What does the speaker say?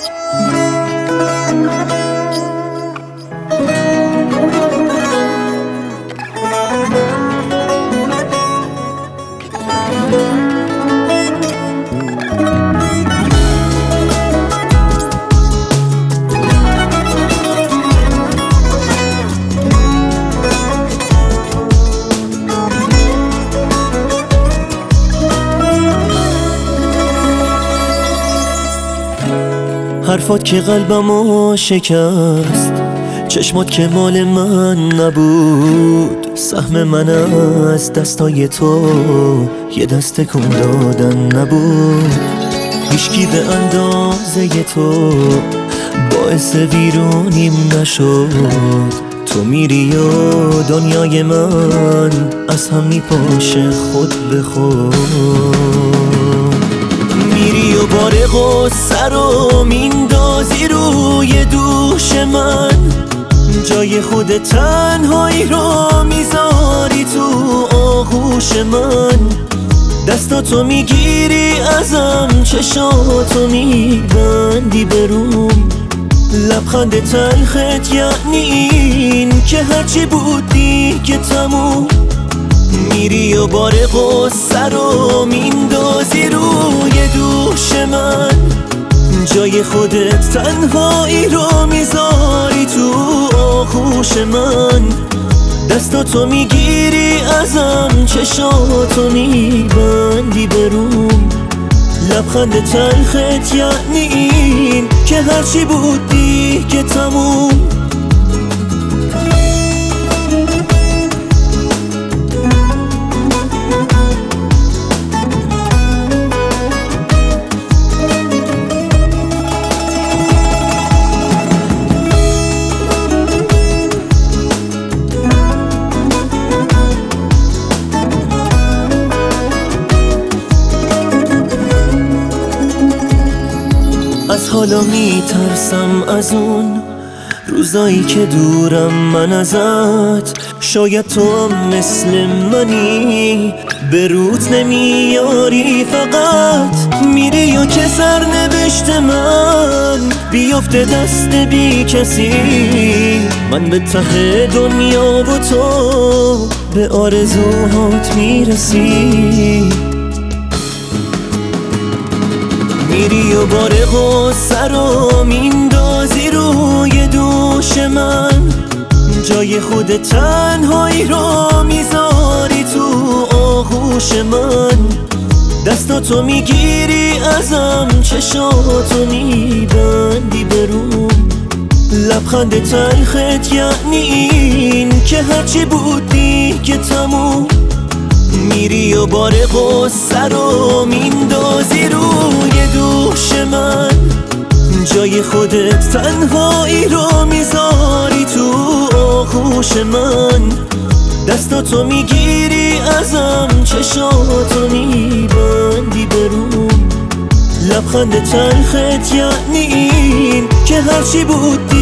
حرفات که قلبمو شکست، چشمات که مال من نبود، سهم من از دستای تو یه دست کن دادن نبود. هیچکی به اندازه تو باعث ویرونیم نشد. تو میری و دنیای من از هم میپاشه خود به خود. میری و بار غصه رو میندازی روی دوش من، جای خود تنهایی رو میذاری تو آغوش من. دستاتو میگیری ازم، چشاتو میبندی بروم، لبخند تلخت یعنی این که هرچی بود دیگه تموم. میری و بار غصه رو میندازی روی دوش من، جای خودت تنهایی رو میذاری تو آغوش من. دستاتو میگیری ازم، چشاتو میبندی بروم، لبخند تلخت یعنی این که هرچی بود دیگه تموم. از حالا میترسم از اون روزایی که دورم من ازت. شاید تو هم مثل منی، به روت نمیاری، فقط میری و که سرنوشت من بیفته دست بی کسی. من به ته دنیا و تو به آرزوهات میرسی. میری و بار غصه رو میندازی روی دوش من، جای خود تنهایی رو میذاری تو آغوش من. دستاتو میگیری ازم، چشاتو میبندی بروم، لبخند تلخت یعنی این که هرچی بود دیگه تموم. میری و بار غصه رو میندازی روی دوش من، جای خودت تنهایی رو میذاری تو آغوش من. دستاتو میگیری ازم، چشاتو میبندی بروم، لبخند تلخت یعنی این که هرچی بود